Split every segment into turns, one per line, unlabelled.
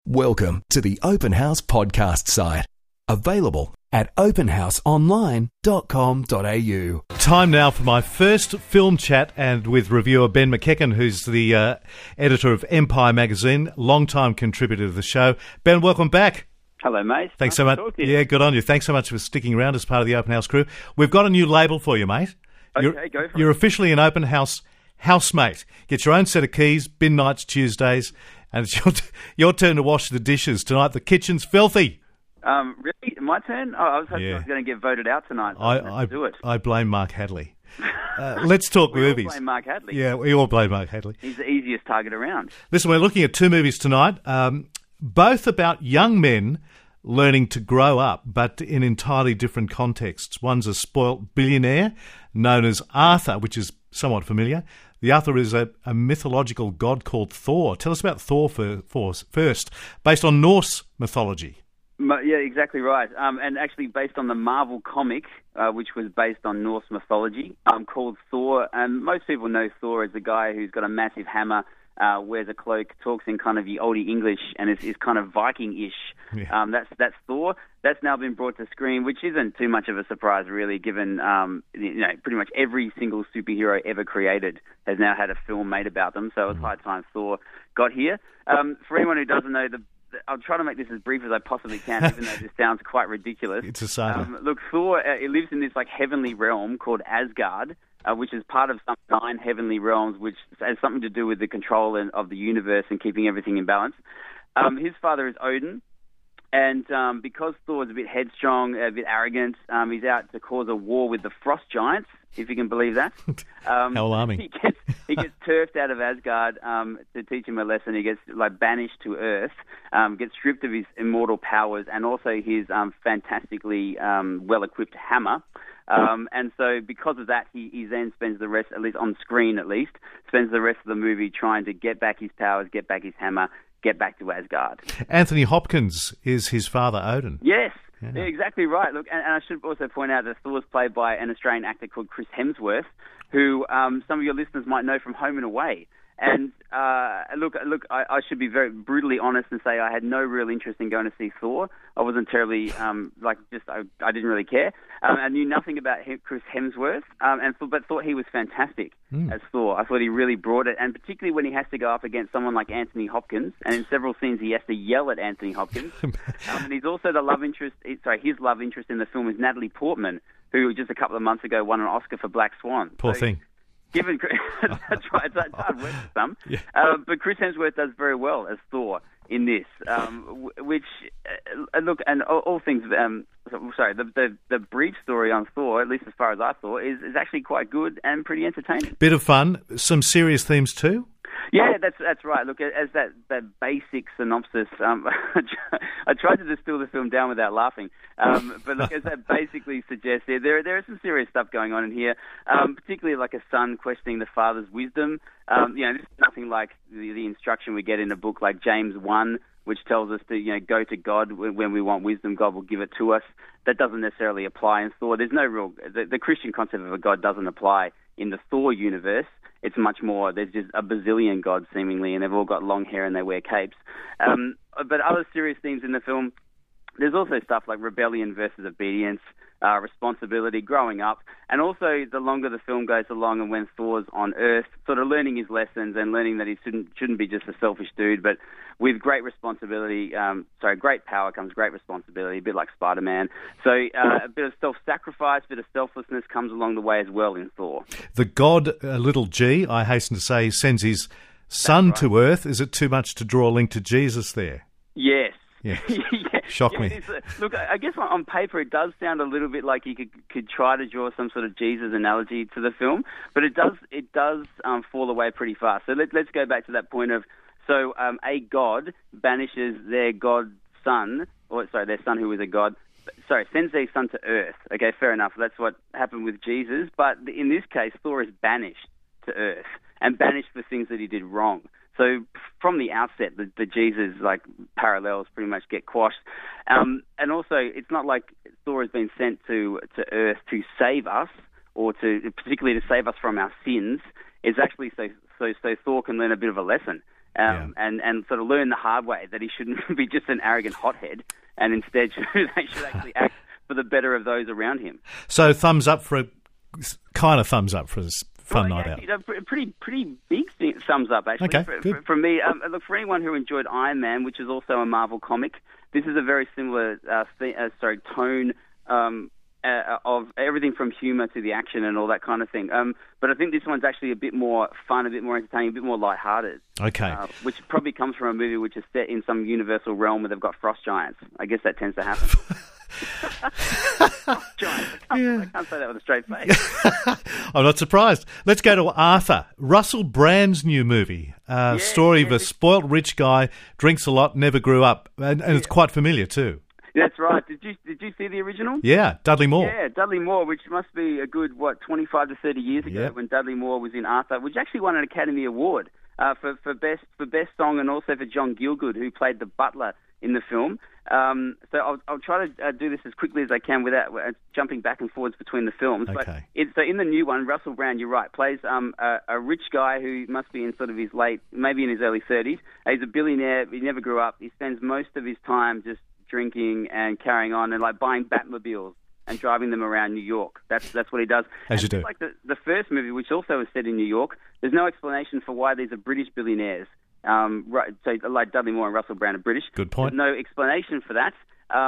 Welcome to the Open House podcast site. Available at openhouseonline.com.au.
Time now for my first film chat, and with reviewer Ben McEachern, who's the editor of Empire magazine, long-time contributor to the show. Ben, welcome back.
Hello, mate.
Thanks so much. Yeah, good on you. Thanks so much for sticking around as part of the Open House crew. We've got a new label for you, mate.
Okay, go for it.
You're officially an Open House housemate. Get your own set of keys, bin nights Tuesdays, and it's your turn to wash the dishes tonight. The kitchen's filthy.
Really? My turn? Oh, I was hoping I was going to get voted out tonight. So I do it.
I blame Mark Hadley. Let's talk movies.
We all blame Mark Hadley.
Yeah, we all blame Mark Hadley.
He's the easiest target around.
Listen, we're looking at two movies tonight, both about young men learning to grow up, but in entirely different contexts. One's a spoilt billionaire known as Arthur, which is somewhat familiar. The other is a mythological god called Thor. Tell us about Thor first, based on Norse mythology.
Yeah, exactly right. And actually based on the Marvel comic, which was based on Norse mythology, called Thor. And most people know Thor as the guy who's got a massive hammer, wears a cloak, talks in kind of the oldie English, and is kind of Viking-ish. Yeah. That's Thor. That's now been brought to screen, which isn't too much of a surprise, really, given pretty much every single superhero ever created has now had a film made about them. So it's high time Thor got here. For anyone who doesn't know, I'll try to make this as brief as I possibly can, even though this sounds quite ridiculous.
It's a saga.
Look, Thor, it lives in this heavenly realm called Asgard, which is part of some 9 heavenly realms, which has something to do with the control of the universe and keeping everything in balance. His father is Odin, and because Thor is a bit headstrong, a bit arrogant, he's out to cause a war with the Frost Giants, if you can believe that.
How alarming.
He gets turfed out of Asgard to teach him a lesson. He gets banished to Earth, gets stripped of his immortal powers and also his fantastically well-equipped hammer. And so because of that, he then spends the rest, at least on screen spends the rest of the movie trying to get back his powers, get back his hammer, get back to Asgard. Anthony
Hopkins is his father, Odin.
Yes. Yeah, exactly right. Look, and I should also point out that Thor's played by an Australian actor called Chris Hemsworth, who some of your listeners might know from Home and Away. And look, I should be very brutally honest and say I had no real interest in going to see Thor. I wasn't terribly I didn't really care. I knew nothing about Chris Hemsworth, but thought he was fantastic as Thor. I thought he really brought it, and particularly when he has to go up against someone like Anthony Hopkins, and in several scenes he has to yell at Anthony Hopkins. And he's also the love interest. His love interest in the film is Natalie Portman, who just a couple of months ago won an Oscar for Black Swan.
Poor thing.
That's right, it's hard work for some. Yeah. But Chris Hemsworth does very well as Thor in this, which, look, and all things, the brief story on Thor, at least as far as I thought, is actually quite good and pretty entertaining.
Bit of fun, some serious themes too?
Yeah, that's right. Look, as that basic synopsis, I tried to distill the film down without laughing. But look, as that basically suggests, there is some serious stuff going on in here, particularly like a son questioning the father's wisdom. This is nothing like the instruction we get in a book like James 1, which tells us to go to God when we want wisdom. God will give it to us. That doesn't necessarily apply in Thor. There's no real the Christian concept of a God doesn't apply in the Thor universe. It's much more, there's just a bazillion gods seemingly, and they've all got long hair and they wear capes. But other serious themes in the film, there's also stuff like rebellion versus obedience, responsibility, growing up, and also the longer the film goes along and when Thor's on Earth, sort of learning his lessons and learning that he shouldn't be just a selfish dude, but with great responsibility, great power comes great responsibility, a bit like Spider-Man. So a bit of self-sacrifice, a bit of selflessness comes along the way as well in Thor.
The god, little g, I hasten to say, sends his son to Earth. Is it too much to draw a link to Jesus there?
Yes.
Yeah. Shock me.
Look, I guess on paper it does sound a little bit like you could try to draw some sort of Jesus analogy to the film, but it does fall away pretty fast. So let's go back to that point of a god banishes their son who is a god. Sends their son to Earth. Okay, fair enough. That's what happened with Jesus, but in this case, Thor is banished to Earth and banished for things that he did wrong. So from the outset, the Jesus parallels pretty much get quashed, and also it's not like Thor has been sent to Earth to save us, or particularly to save us from our sins. It's actually so Thor can learn a bit of a lesson. and sort of learn the hard way that he shouldn't be just an arrogant hothead, and instead should actually act for the better of those around him.
So thumbs up for a thumbs up for a fun night out.
Pretty big thumbs up, actually.
Okay, good.
For me, look, for anyone who enjoyed Iron Man, which is also a Marvel comic, this is a very similar tone of everything from humour to the action and all that kind of thing. But I think this one's actually a bit more fun, a bit more entertaining, a bit more lighthearted.
Okay.
Which probably comes from a movie which is set in some universal realm where they've got frost giants. I guess that tends to happen. Frost giants. I can't say that with a straight face.
I'm not surprised. Let's go to Arthur, Russell Brand's new movie. Story of a spoilt rich guy, drinks a lot, never grew up. And it's quite familiar too.
That's right. Did you see the original?
Yeah, Dudley Moore.
Yeah, Dudley Moore, which must be a good 25 to 30 years ago when Dudley Moore was in Arthur, which actually won an Academy Award for best song, and also for John Gielgud, who played the butler in the film. So I'll try to do this as quickly as I can without jumping back and forwards between the films.
Okay.
But so in the new one, Russell Brand, you're right, plays a rich guy who must be in sort of his maybe in his early 30s. He's a billionaire. He never grew up. He spends most of his time just drinking and carrying on and buying Batmobiles and driving them around New York. That's what he does.
As you do.
Like the first movie, which also is set in New York, there's no explanation for why these are British billionaires. Right, so like Dudley Moore and Russell Brand are British.
Good point.
There's no explanation for that.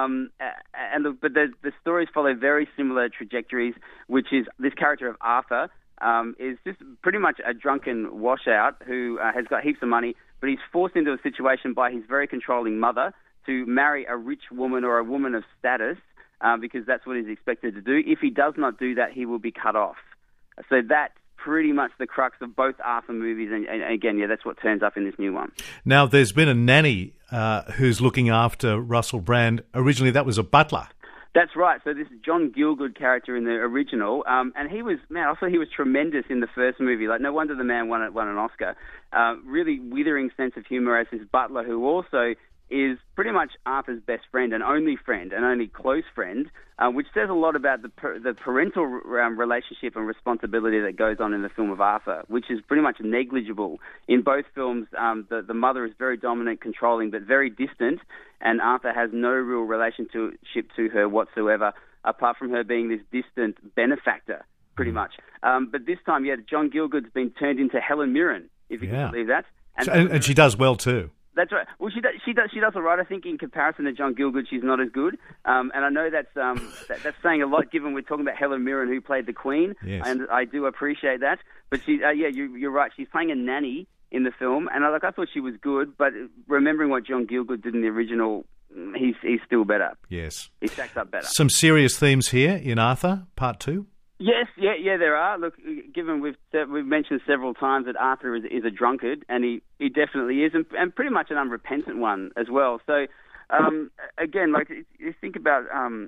But the stories follow very similar trajectories, which is this character of Arthur is just pretty much a drunken washout who has got heaps of money, but he's forced into a situation by his very controlling mother to marry a rich woman or a woman of status because that's what he's expected to do. If he does not do that, he will be cut off. So that's pretty much the crux of both Arthur movies, and again, that's what turns up in this new one.
Now, there's been a nanny who's looking after Russell Brand. Originally, that was a butler.
That's right. So this is John Gielgud character in the original, and I thought he was tremendous in the first movie. Like, no wonder the man won an Oscar. Really withering sense of humour as his butler, who also is pretty much Arthur's best friend and only close friend, which says a lot about the parental relationship and responsibility that goes on in the film of Arthur, which is pretty much negligible. In both films, the mother is very dominant, controlling, but very distant, and Arthur has no real relationship to her whatsoever, apart from her being this distant benefactor, pretty much. But this time, John Gielgud's been turned into Helen Mirren, if you can believe that.
And she does well too.
That's right. Well, she does all right. I think in comparison to John Gielgud, she's not as good. And I know that's saying a lot, given we're talking about Helen Mirren, who played the Queen.
Yes.
And I do appreciate that. But you're right. She's playing a nanny in the film, and I thought she was good. But remembering what John Gielgud did in the original, he's still better.
Yes,
he stacks up better.
Some serious themes here in Arthur Part 2.
Yes, there are. Look, given we've mentioned several times that Arthur is a drunkard, and he definitely is, and pretty much an unrepentant one as well. So, again, like you think about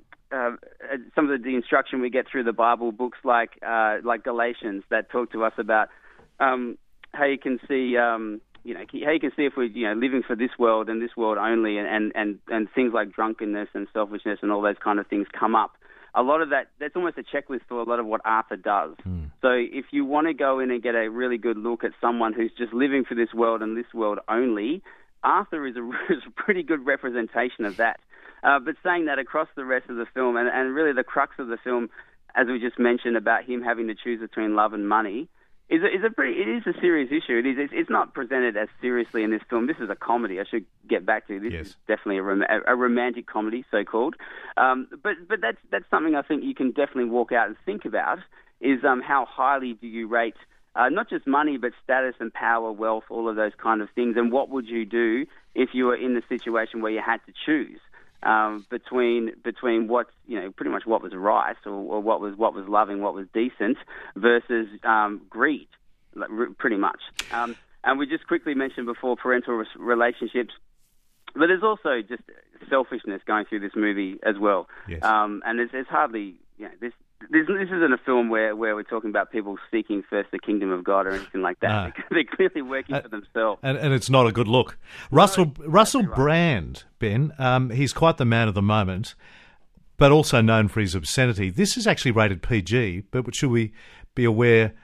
some of the instruction we get through the Bible books, like Galatians, that talk to us about how you can see. How you can see if we're living for this world and this world only, and things like drunkenness and selfishness and all those kind of things come up. A lot of that's almost a checklist for a lot of what Arthur does. So if you want to go in and get a really good look at someone who's just living for this world and this world only, Arthur is a pretty good representation of that. But saying that across the rest of the film, and really the crux of the film, as we just mentioned, about him having to choose between love and money, it is a serious issue. It's not presented as seriously in this film. This is a comedy. I should get back to this. Is definitely a romantic comedy, so called. But that's something I think you can definitely walk out and think about. Is how highly do you rate not just money, but status and power, wealth, all of those kind of things, and what would you do if you were in the situation where you had to choose between what's pretty much what was right or what was loving, what was decent, versus greed, pretty much. And we just quickly mentioned before parental relationships, but there's also just selfishness going through this movie as well.
Yes.
And there's hardly this isn't a film where we're talking about people seeking first the kingdom of God or anything like that.
No.
They're clearly working for themselves.
And it's not a good look. Russell Brand, Ben, he's quite the man of the moment, but also known for his obscenity. This is actually rated PG, but should we be aware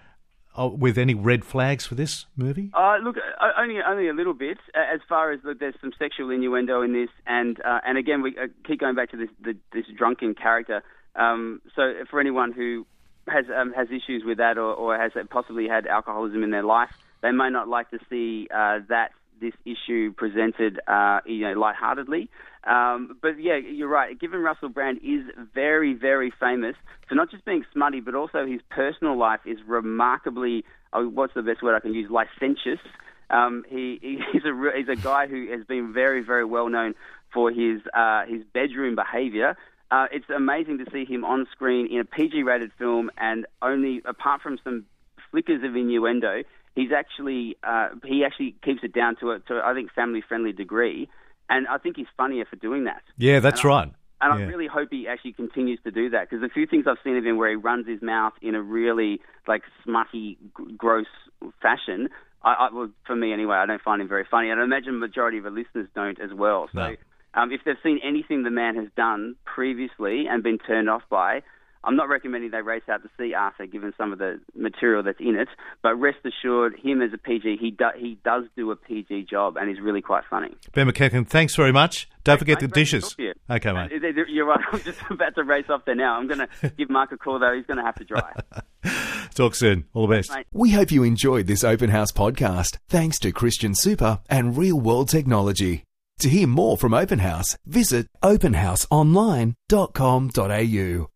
with any red flags for this movie?
Look, only a little bit. As far as there's some sexual innuendo in this, and again we keep going back to this drunken character. So for anyone who has issues with that or has possibly had alcoholism in their life, they may not like to see this issue presented, lightheartedly. But yeah, you're right. Given Russell Brand is very, very famous for not just being smutty, but also his personal life is remarkably, what's the best word I can use, licentious. He's a guy who has been very, very well known for his bedroom behaviour. It's amazing to see him on screen in a PG-rated film, and only apart from some flickers of innuendo, he actually keeps it down to I think family-friendly degree, and I think he's funnier for doing that.
Yeah, that's right.
And I really hope he actually continues to do that, because the few things I've seen of him where he runs his mouth in a really smutty, gross fashion, for me anyway, I don't find him very funny, and I imagine the majority of the listeners don't as well. So.
No.
If they've seen anything the man has done previously and been turned off by, I'm not recommending they race out to see Arthur, given some of the material that's in it. But rest assured, him as a PG, he does do a PG job, and he's really quite funny.
Ben McEachern, thanks very much. Don't forget the dishes.
Okay,
mate.
You're right. I'm just about to race off there now. I'm going to give Mark a call, though. He's going to have to drive.
Talk soon. All the best.
Mate.
We hope you enjoyed this Open House podcast, thanks to Christian Super and Real World Technology. To hear more from Open House, visit openhouseonline.com.au.